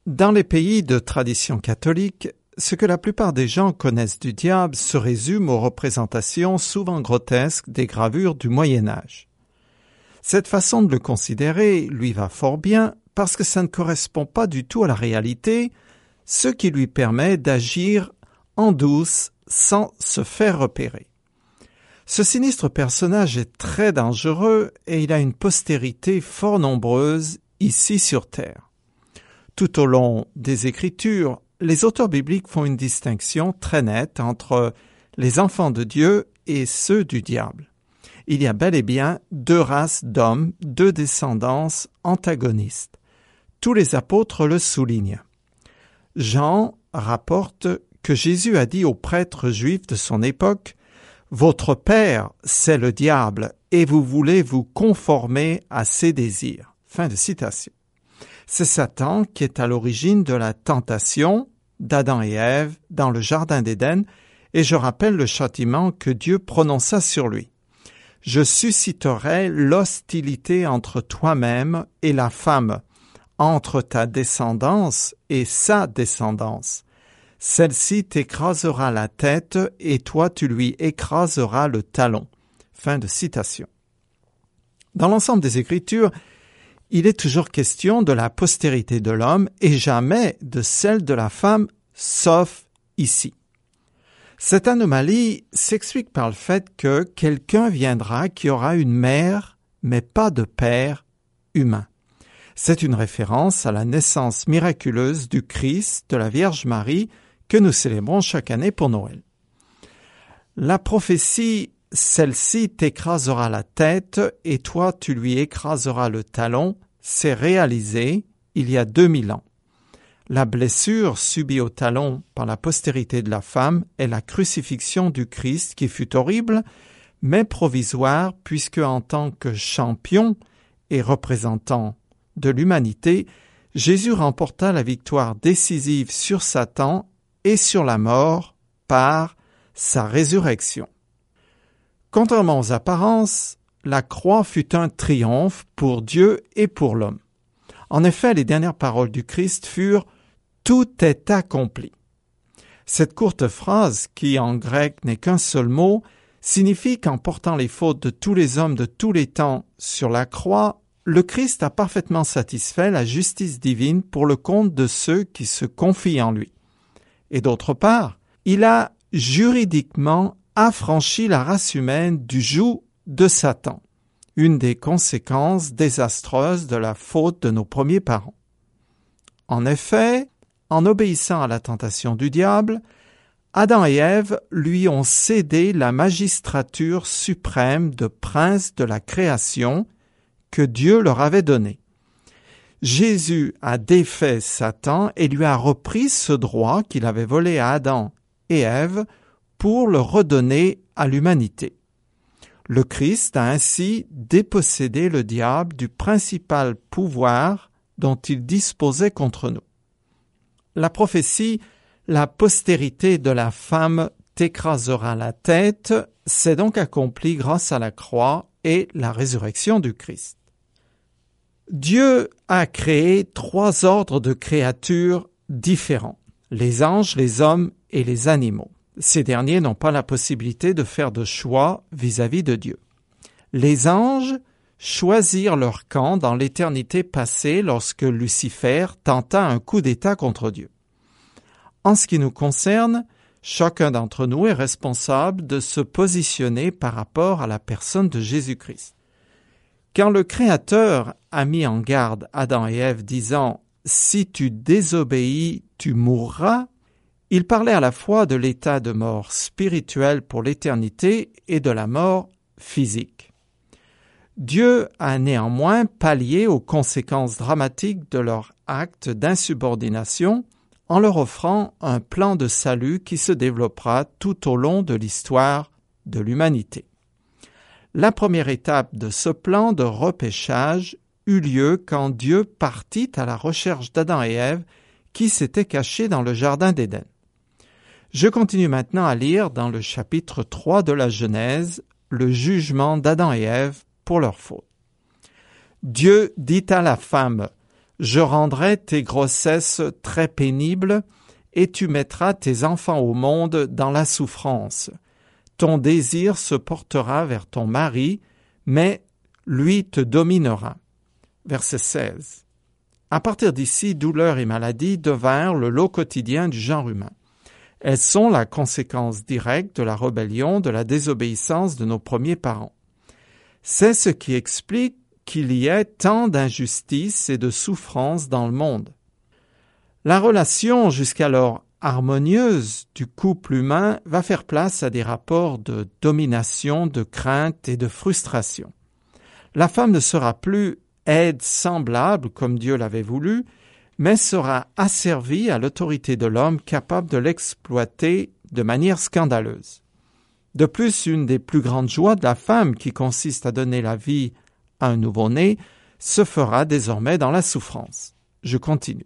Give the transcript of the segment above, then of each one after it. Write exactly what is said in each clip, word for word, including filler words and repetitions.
Dans les pays de tradition catholique, ce que la plupart des gens connaissent du diable se résume aux représentations souvent grotesques des gravures du Moyen Âge. Cette façon de le considérer lui va fort bien parce que ça ne correspond pas du tout à la réalité, ce qui lui permet d'agir en douce sans se faire repérer. Ce sinistre personnage est très dangereux et il a une postérité fort nombreuse ici sur Terre. Tout au long des Écritures, les auteurs bibliques font une distinction très nette entre les enfants de Dieu et ceux du diable. Il y a bel et bien deux races d'hommes, deux descendances antagonistes. Tous les apôtres le soulignent. Jean rapporte que Jésus a dit aux prêtres juifs de son époque « Votre père, c'est le diable, et vous voulez vous conformer à ses désirs. » Fin de citation. C'est Satan qui est à l'origine de la tentation d'Adam et Ève dans le jardin d'Éden, et je rappelle le châtiment que Dieu prononça sur lui. « Je susciterai l'hostilité entre toi-même et la femme, entre ta descendance et sa descendance. Celle-ci t'écrasera la tête et toi tu lui écraseras le talon. » Fin de citation. Dans l'ensemble des Écritures, il est toujours question de la postérité de l'homme et jamais de celle de la femme, sauf ici. Cette anomalie s'explique par le fait que quelqu'un viendra qui aura une mère, mais pas de père humain. C'est une référence à la naissance miraculeuse du Christ de la Vierge Marie que nous célébrons chaque année pour Noël. La prophétie « Celle-ci t'écrasera la tête et toi tu lui écraseras le talon » s'est réalisée il y a deux mille ans. La blessure subie au talon par la postérité de la femme est la crucifixion du Christ qui fut horrible, mais provisoire puisque en tant que champion et représentant de l'humanité, Jésus remporta la victoire décisive sur Satan et sur la mort par sa résurrection. Contrairement aux apparences, la croix fut un triomphe pour Dieu et pour l'homme. En effet, les dernières paroles du Christ furent « Tout est accompli ». Cette courte phrase, qui en grec n'est qu'un seul mot, signifie qu'en portant les fautes de tous les hommes de tous les temps sur la croix, le Christ a parfaitement satisfait la justice divine pour le compte de ceux qui se confient en lui. Et d'autre part, il a juridiquement affranchi la race humaine du joug de Satan, une des conséquences désastreuses de la faute de nos premiers parents. En effet, en obéissant à la tentation du diable, Adam et Ève lui ont cédé la magistrature suprême de prince de la création que Dieu leur avait donnée. Jésus a défait Satan et lui a repris ce droit qu'il avait volé à Adam et Ève pour le redonner à l'humanité. Le Christ a ainsi dépossédé le diable du principal pouvoir dont il disposait contre nous. La prophétie « La postérité de la femme t'écrasera la tête » s'est donc accomplie grâce à la croix et la résurrection du Christ. Dieu a créé trois ordres de créatures différents, les anges, les hommes et les animaux. Ces derniers n'ont pas la possibilité de faire de choix vis-à-vis de Dieu. Les anges choisirent leur camp dans l'éternité passée lorsque Lucifer tenta un coup d'État contre Dieu. En ce qui nous concerne, chacun d'entre nous est responsable de se positionner par rapport à la personne de Jésus-Christ. Quand le Créateur a mis en garde Adam et Ève disant « Si tu désobéis, tu mourras », il parlait à la fois de l'état de mort spirituelle pour l'éternité et de la mort physique. Dieu a néanmoins pallié aux conséquences dramatiques de leur acte d'insubordination en leur offrant un plan de salut qui se développera tout au long de l'histoire de l'humanité. La première étape de ce plan de repêchage eut lieu quand Dieu partit à la recherche d'Adam et Ève qui s'étaient cachés dans le jardin d'Éden. Je continue maintenant à lire dans le chapitre trois de la Genèse le jugement d'Adam et Ève pour leur faute. Dieu dit à la femme, je rendrai tes grossesses très pénibles, et tu mettras tes enfants au monde dans la souffrance. Ton désir se portera vers ton mari, mais lui te dominera. Verset seize. À partir d'ici, douleurs et maladies devinrent le lot quotidien du genre humain. Elles sont la conséquence directe de la rébellion, de la désobéissance de nos premiers parents. C'est ce qui explique qu'il y ait tant d'injustice et de souffrance dans le monde. La relation jusqu'alors harmonieuse du couple humain va faire place à des rapports de domination, de crainte et de frustration. La femme ne sera plus aide semblable comme Dieu l'avait voulu, mais sera asservie à l'autorité de l'homme capable de l'exploiter de manière scandaleuse. De plus, une des plus grandes joies de la femme, qui consiste à donner la vie à un nouveau-né, se fera désormais dans la souffrance. Je continue.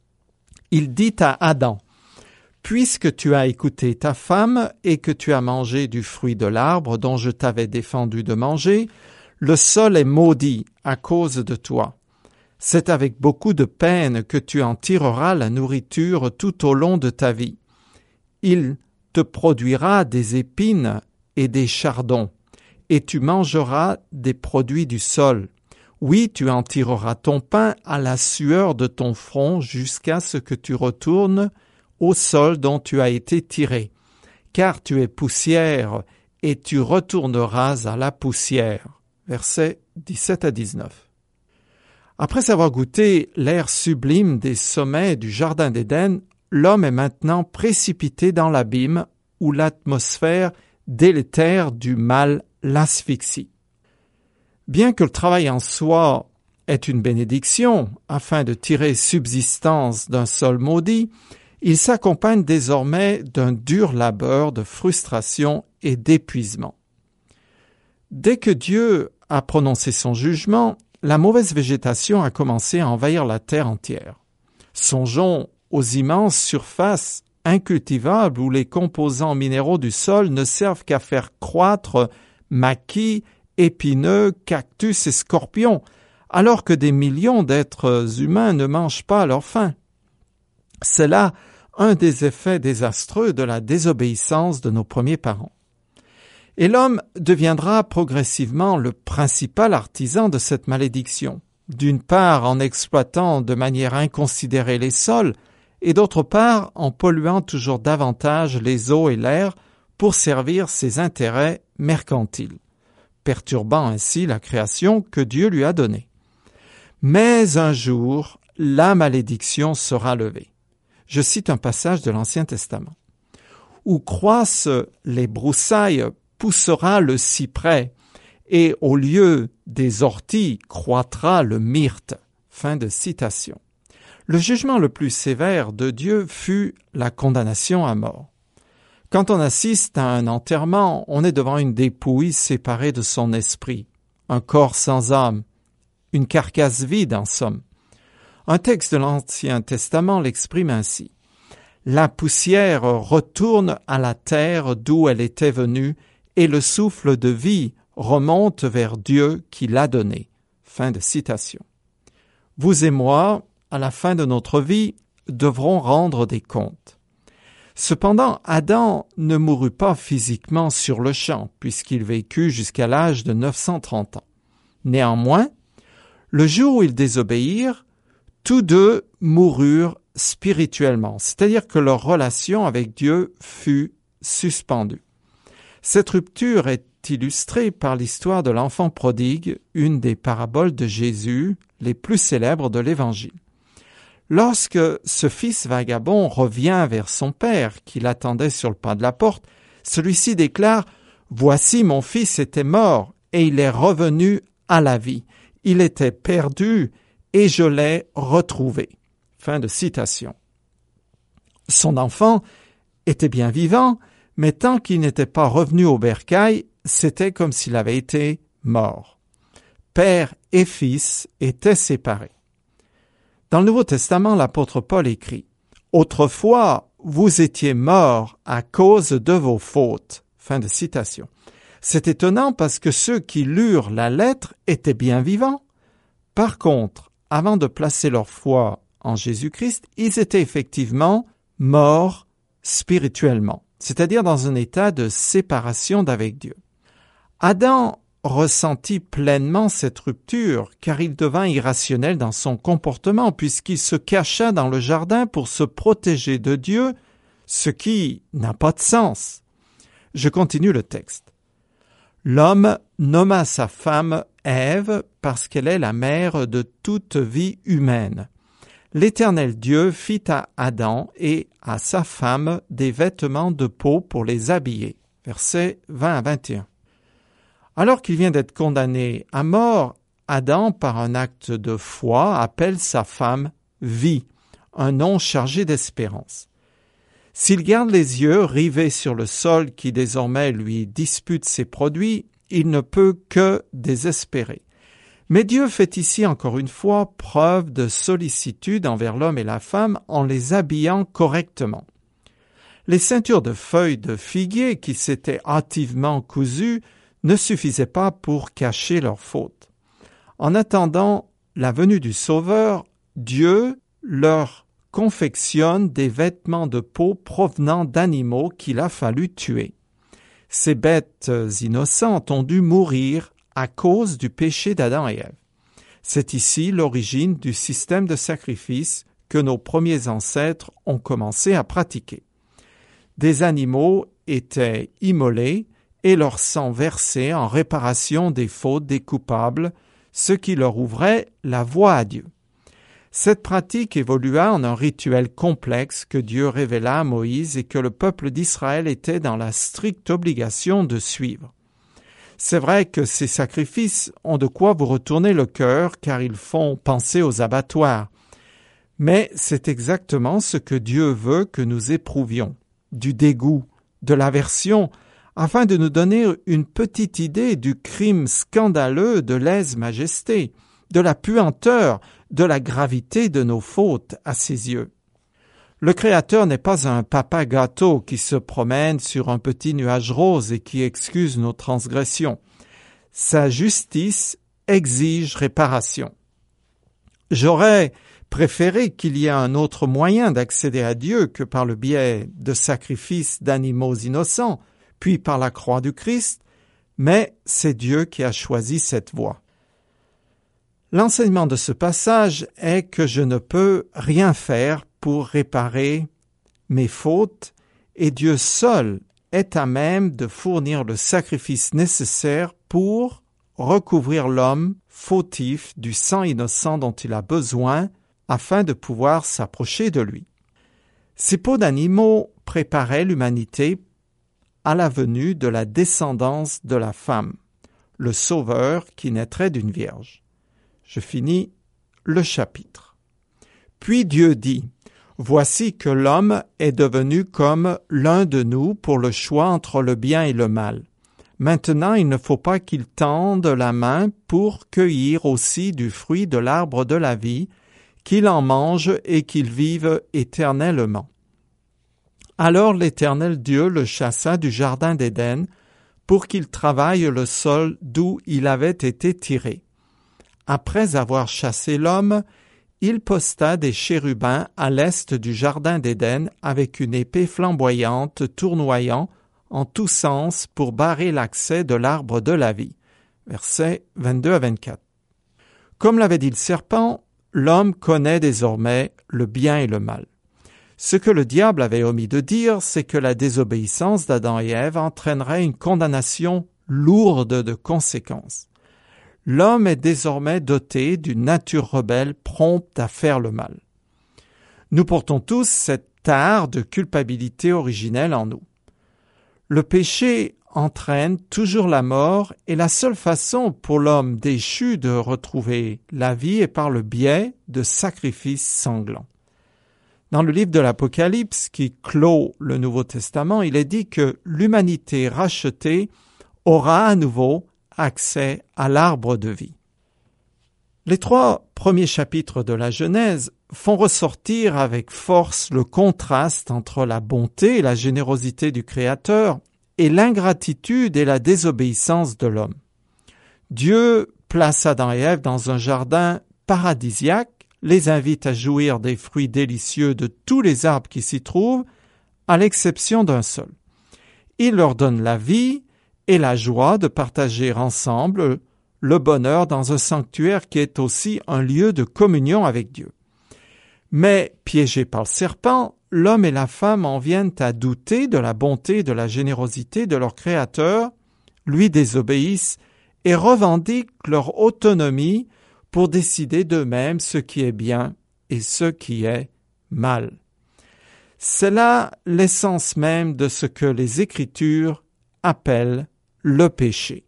Il dit à Adam, « Puisque tu as écouté ta femme et que tu as mangé du fruit de l'arbre dont je t'avais défendu de manger, le sol est maudit à cause de toi. C'est avec beaucoup de peine que tu en tireras la nourriture tout au long de ta vie. Il te produira des épines et des chardons, et tu mangeras des produits du sol. Oui, tu en tireras ton pain à la sueur de ton front jusqu'à ce que tu retournes au sol dont tu as été tiré, car tu es poussière et tu retourneras à la poussière. » Versets dix-sept à dix-neuf. Après avoir goûté l'air sublime des sommets du Jardin d'Éden, l'homme est maintenant précipité dans l'abîme où l'atmosphère délétère du mal l'asphyxie. Bien que le travail en soi est une bénédiction, afin de tirer subsistance d'un sol maudit, il s'accompagne désormais d'un dur labeur de frustration et d'épuisement. Dès que Dieu a prononcé son jugement, la mauvaise végétation a commencé à envahir la terre entière. Songeons aux immenses surfaces incultivables où les composants minéraux du sol ne servent qu'à faire croître maquis, épineux, cactus et scorpions, alors que des millions d'êtres humains ne mangent pas à leur faim. C'est là un des effets désastreux de la désobéissance de nos premiers parents. Et l'homme deviendra progressivement le principal artisan de cette malédiction, d'une part en exploitant de manière inconsidérée les sols, et d'autre part en polluant toujours davantage les eaux et l'air pour servir ses intérêts mercantiles, perturbant ainsi la création que Dieu lui a donnée. Mais un jour, la malédiction sera levée. Je cite un passage de l'Ancien Testament. « Où croissent les broussailles, poussera le cyprès, et au lieu des orties croîtra le myrte. » Fin de citation. Le jugement le plus sévère de Dieu fut la condamnation à mort. Quand on assiste à un enterrement, on est devant une dépouille séparée de son esprit, un corps sans âme, une carcasse vide en somme. Un texte de l'Ancien Testament l'exprime ainsi. « La poussière retourne à la terre d'où elle était venue, et le souffle de vie remonte vers Dieu qui l'a donné. » Fin de citation. Vous et moi, à la fin de notre vie, devrons rendre des comptes. Cependant, Adam ne mourut pas physiquement sur le champ, puisqu'il vécut jusqu'à l'âge de neuf cent trente ans. Néanmoins, le jour où ils désobéirent, tous deux moururent spirituellement, c'est-à-dire que leur relation avec Dieu fut suspendue. Cette rupture est illustrée par l'histoire de l'enfant prodigue, une des paraboles de Jésus les plus célèbres de l'Évangile. Lorsque ce fils vagabond revient vers son père, qui l'attendait sur le pas de la porte, celui-ci déclare « Voici mon fils était mort, et il est revenu à la vie. Il était perdu, et je l'ai retrouvé. » Fin de citation. Son enfant était bien vivant, mais tant qu'il n'était pas revenu au bercail, c'était comme s'il avait été mort. Père et fils étaient séparés. Dans le Nouveau Testament, l'apôtre Paul écrit « Autrefois, vous étiez morts à cause de vos fautes. » Fin de citation. C'est étonnant parce que ceux qui lurent la lettre étaient bien vivants. Par contre, avant de placer leur foi en Jésus-Christ, ils étaient effectivement morts spirituellement, c'est-à-dire dans un état de séparation d'avec Dieu. Adam ressentit pleinement cette rupture car il devint irrationnel dans son comportement puisqu'il se cacha dans le jardin pour se protéger de Dieu, ce qui n'a pas de sens. Je continue le texte. L'homme nomma sa femme Ève parce qu'elle est la mère de toute vie humaine. L'Éternel Dieu fit à Adam et à sa femme des vêtements de peau pour les habiller. Versets vingt à vingt et un. Alors qu'il vient d'être condamné à mort, Adam, par un acte de foi, appelle sa femme Vie, un nom chargé d'espérance. S'il garde les yeux rivés sur le sol qui désormais lui dispute ses produits, il ne peut que désespérer. Mais Dieu fait ici encore une fois preuve de sollicitude envers l'homme et la femme en les habillant correctement. Les ceintures de feuilles de figuier qui s'étaient hâtivement cousues ne suffisaient pas pour cacher leurs fautes. En attendant la venue du Sauveur, Dieu leur confectionne des vêtements de peau provenant d'animaux qu'il a fallu tuer. Ces bêtes innocentes ont dû mourir à cause du péché d'Adam et Ève. C'est ici l'origine du système de sacrifice que nos premiers ancêtres ont commencé à pratiquer. Des animaux étaient immolés et leur sang versé en réparation des fautes des coupables, ce qui leur ouvrait la voie à Dieu. Cette pratique évolua en un rituel complexe que Dieu révéla à Moïse et que le peuple d'Israël était dans la stricte obligation de suivre. C'est vrai que ces sacrifices ont de quoi vous retourner le cœur car ils font penser aux abattoirs. Mais c'est exactement ce que Dieu veut que nous éprouvions, du dégoût, de l'aversion, afin de nous donner une petite idée du crime scandaleux de lèse-majesté, de la puanteur, de la gravité de nos fautes à ses yeux. Le Créateur n'est pas un papa gâteau qui se promène sur un petit nuage rose et qui excuse nos transgressions. Sa justice exige réparation. J'aurais préféré qu'il y ait un autre moyen d'accéder à Dieu que par le biais de sacrifices d'animaux innocents, puis par la croix du Christ, mais c'est Dieu qui a choisi cette voie. L'enseignement de ce passage est que je ne peux rien faire pour réparer mes fautes et Dieu seul est à même de fournir le sacrifice nécessaire pour recouvrir l'homme fautif du sang innocent dont il a besoin afin de pouvoir s'approcher de lui. Ces peaux d'animaux préparaient l'humanité à la venue de la descendance de la femme, le Sauveur qui naîtrait d'une vierge. Je finis le chapitre. Puis Dieu dit, « Voici que l'homme est devenu comme l'un de nous pour le choix entre le bien et le mal. Maintenant, il ne faut pas qu'il tende la main pour cueillir aussi du fruit de l'arbre de la vie, qu'il en mange et qu'il vive éternellement. » Alors l'Éternel Dieu le chassa du jardin d'Éden pour qu'il travaille le sol d'où il avait été tiré. Après avoir chassé l'homme, il posta des chérubins à l'est du jardin d'Éden avec une épée flamboyante tournoyant en tous sens pour barrer l'accès de l'arbre de la vie. Versets vingt-deux à vingt-quatre. Comme l'avait dit le serpent, l'homme connaît désormais le bien et le mal. Ce que le diable avait omis de dire, c'est que la désobéissance d'Adam et Ève entraînerait une condamnation lourde de conséquences. L'homme est désormais doté d'une nature rebelle prompte à faire le mal. Nous portons tous cette tare de culpabilité originelle en nous. Le péché entraîne toujours la mort et la seule façon pour l'homme déchu de retrouver la vie est par le biais de sacrifices sanglants. Dans le livre de l'Apocalypse qui clôt le Nouveau Testament, il est dit que l'humanité rachetée aura à nouveau accès à l'arbre de vie. Les trois premiers chapitres de la Genèse font ressortir avec force le contraste entre la bonté et la générosité du Créateur et l'ingratitude et la désobéissance de l'homme. Dieu place Adam et Ève dans un jardin paradisiaque, les invite à jouir des fruits délicieux de tous les arbres qui s'y trouvent, à l'exception d'un seul. Il leur donne la vie et la joie de partager ensemble le bonheur dans un sanctuaire qui est aussi un lieu de communion avec Dieu. Mais, piégés par le serpent, l'homme et la femme en viennent à douter de la bonté et de la générosité de leur Créateur, lui désobéissent et revendiquent leur autonomie pour décider d'eux-mêmes ce qui est bien et ce qui est mal. C'est là l'essence même de ce que les Écritures appellent le péché.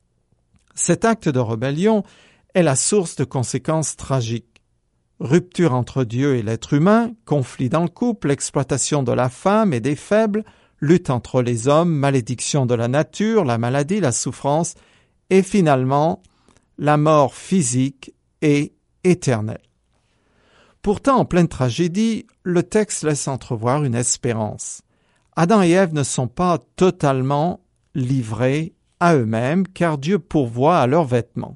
Cet acte de rébellion est la source de conséquences tragiques. Rupture entre Dieu et l'être humain, conflit dans le couple, exploitation de la femme et des faibles, lutte entre les hommes, malédiction de la nature, la maladie, la souffrance, et finalement, la mort physique et éternelle. Pourtant, en pleine tragédie, le texte laisse entrevoir une espérance. Adam et Ève ne sont pas totalement livrés à eux-mêmes, car Dieu pourvoit à leurs vêtements.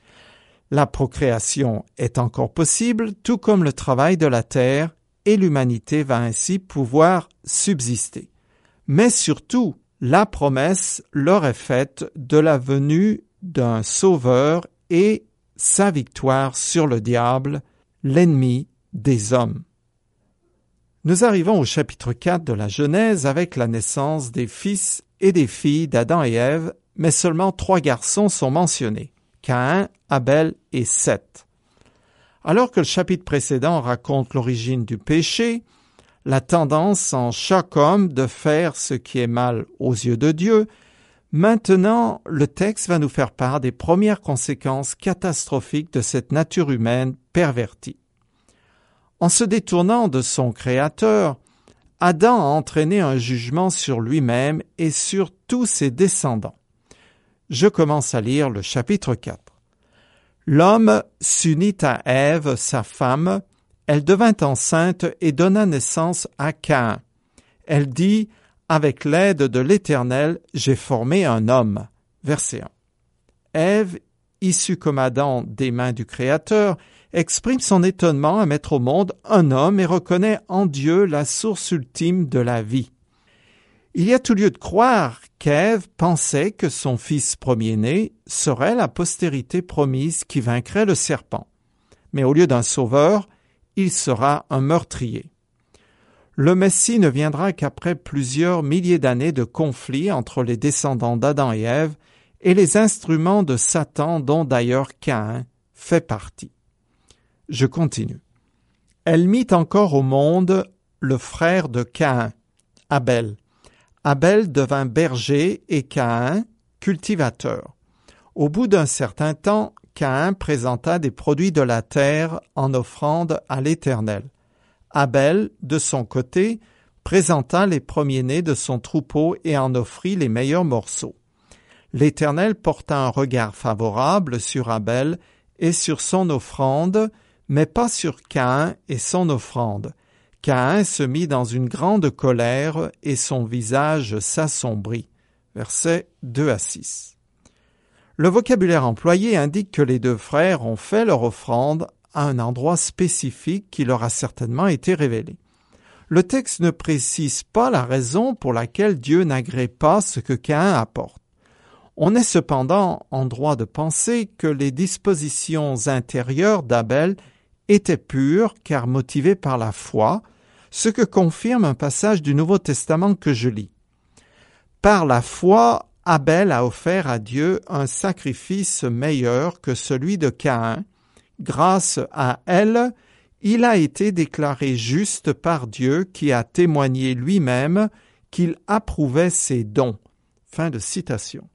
La procréation est encore possible, tout comme le travail de la terre, et l'humanité va ainsi pouvoir subsister. Mais surtout, la promesse leur est faite de la venue d'un Sauveur et sa victoire sur le diable, l'ennemi des hommes. Nous arrivons au chapitre quatre de la Genèse avec la naissance des fils et des filles d'Adam et Ève, mais seulement trois garçons sont mentionnés, Caïn, Abel et Seth. Alors que le chapitre précédent raconte l'origine du péché, la tendance en chaque homme de faire ce qui est mal aux yeux de Dieu, maintenant le texte va nous faire part des premières conséquences catastrophiques de cette nature humaine pervertie. En se détournant de son Créateur, Adam a entraîné un jugement sur lui-même et sur tous ses descendants. Je commence à lire le chapitre quatre. L'homme s'unit à Ève, sa femme, elle devint enceinte et donna naissance à Caïn. Elle dit, « Avec l'aide de l'Éternel, j'ai formé un homme. » Verset un. Ève, issue comme Adam des mains du Créateur, exprime son étonnement à mettre au monde un homme et reconnaît en Dieu la source ultime de la vie. Il y a tout lieu de croire qu'Ève pensait que son fils premier-né serait la postérité promise qui vaincrait le serpent. Mais au lieu d'un sauveur, il sera un meurtrier. Le Messie ne viendra qu'après plusieurs milliers d'années de conflits entre les descendants d'Adam et Ève et les instruments de Satan dont d'ailleurs Caïn fait partie. Je continue. Elle mit encore au monde le frère de Caïn, Abel. Abel devint berger et Caïn cultivateur. Au bout d'un certain temps, Caïn présenta des produits de la terre en offrande à l'Éternel. Abel, de son côté, présenta les premiers-nés de son troupeau et en offrit les meilleurs morceaux. L'Éternel porta un regard favorable sur Abel et sur son offrande, mais pas sur Caïn et son offrande. Caïn se mit dans une grande colère et son visage s'assombrit. Versets deux à six. Le vocabulaire employé indique que les deux frères ont fait leur offrande à un endroit spécifique qui leur a certainement été révélé. Le texte ne précise pas la raison pour laquelle Dieu n'agrée pas ce que Caïn apporte. On est cependant en droit de penser que les dispositions intérieures d'Abel étaient pures car motivées par la foi, ce que confirme un passage du Nouveau Testament que je lis. Par la foi, Abel a offert à Dieu un sacrifice meilleur que celui de Caïn. Grâce à elle, il a été déclaré juste par Dieu qui a témoigné lui-même qu'il approuvait ses dons. Fin de citation.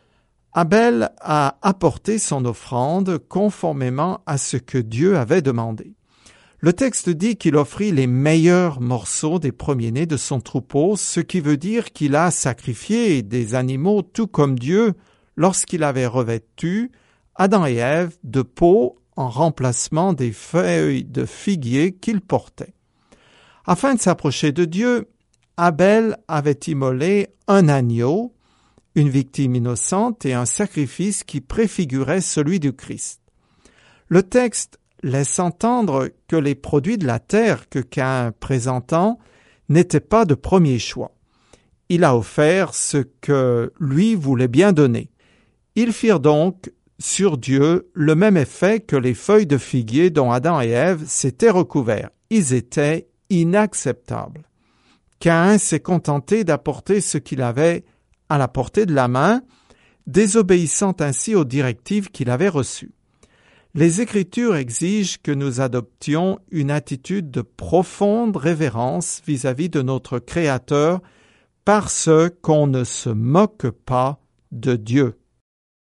Abel a apporté son offrande conformément à ce que Dieu avait demandé. Le texte dit qu'il offrit les meilleurs morceaux des premiers-nés de son troupeau, ce qui veut dire qu'il a sacrifié des animaux tout comme Dieu lorsqu'il avait revêtu Adam et Ève de peau en remplacement des feuilles de figuier qu'ils portaient. Afin de s'approcher de Dieu, Abel avait immolé un agneau, une victime innocente et un sacrifice qui préfigurait celui du Christ. Le texte laisse entendre que les produits de la terre que Caïn présentant n'étaient pas de premier choix. Il a offert ce que lui voulait bien donner. Ils firent donc sur Dieu le même effet que les feuilles de figuier dont Adam et Ève s'étaient recouverts. Ils étaient inacceptables. Caïn s'est contenté d'apporter ce qu'il avait à la portée de la main, désobéissant ainsi aux directives qu'il avait reçues. Les Écritures exigent que nous adoptions une attitude de profonde révérence vis-à-vis de notre Créateur parce qu'on ne se moque pas de Dieu.